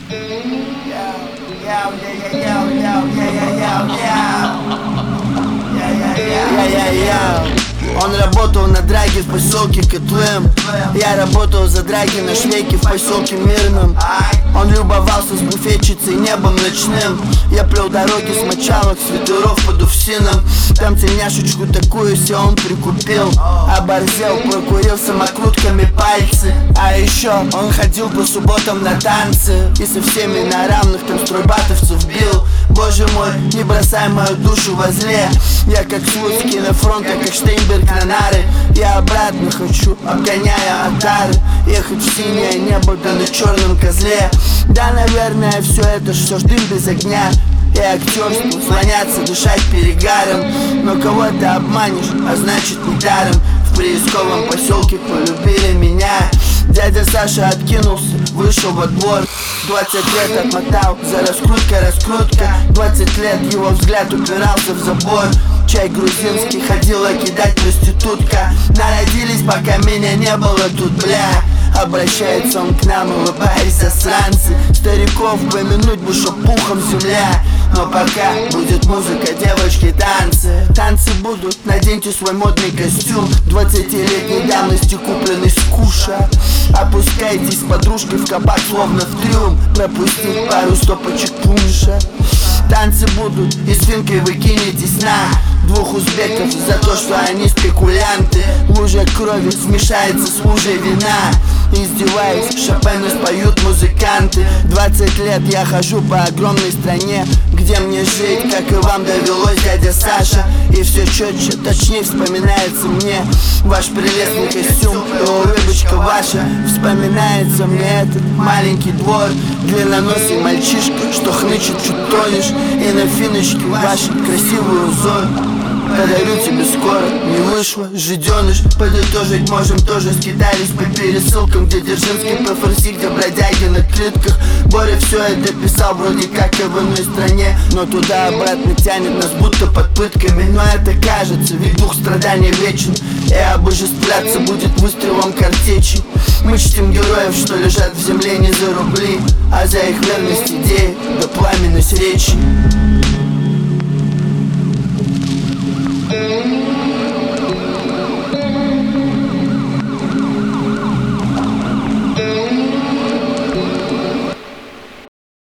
Он работал на драге в поселке Котлым. Я работал за драги на швейке в поселке Мирном. Он любовался с буфетчицей небом ночным. Я плел дороги с мочалок, свитеров под Уфсином. Там тельняшечку такую себе он прикупил. Оборзел, прокурил самокрутками пальцы. А еще он ходил по субботам на танцы и со всеми на равных там стройбатовцев бил. Боже мой, не бросай мою душу возле. Я как Слуцкий на фронт, я как Штейнберг на нары. Я обратно хочу, обгоняя отары. Ехать в синее небо, да на черном козле. Да, наверное, все это все ж дым без огня. И актерству слоняться, дышать перегаром. Но кого ты обманешь, а значит не даром. В приисковом поселке полюбили меня. Дядя Саша откинулся, вышел во двор. 20 лет отмотал, за раскрутка. 20 лет его взгляд упирался в забор. Чай грузинский ходила кидать проститутка. Народились, пока меня не было тут, бля. Обращается он к нам, улыбаясь, засранцы. Стариков помянуть бы, шо пухом земля. Но пока будет музыка, девочки, танцы. Танцы будут, наденьте свой модный костюм 20-летней давности, купленный с куша. Опускайтесь с подружкой в кабак, словно в трюм. Пропустить пару стопочек пунша. Танцы будут, и свинкой вы кинетесь на двух узбеков за то, что они спекулянты. Лужа крови смешается с лужей вина. Издеваясь, Шопена споют музыканты. 20 лет я хожу по огромной стране, где мне жить, как и вам довелось, дядя Саша. И все четче, точнее вспоминается мне ваш прелестный костюм и улыбочка ваша. Вспоминается мне этот маленький двор, длинноносый мальчишка, что хнычет, чуть тонешь. И на финочке ваш красивый узор. Подарю тебе скоро, не вышло, жиденыш. Подытожить можем тоже, скитались по пересылкам, где Дзержинский ПФРС, где бродяги на клетках. Боря все это писал вроде как и в иной стране, но туда-обратно тянет нас будто под пытками. Но это кажется, ведь дух страдания вечен, и обожествляться будет выстрелом картечи. Мы чтим героев, что лежат в земле не за рубли, а за их верность идеи, да пламенность речи.